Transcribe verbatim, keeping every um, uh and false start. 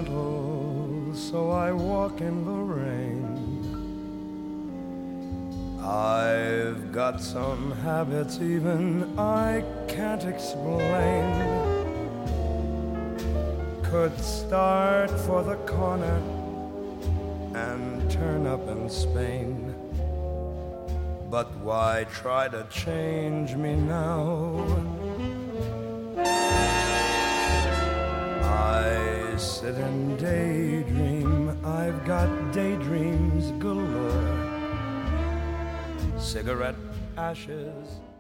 gentle, so I walk in the rain. I've got some habits even I can't explain. Could start for the corner and turn up in Spain. But why try to change me now? I sit and daydream, I've got daydreams galore. Cigarette ashes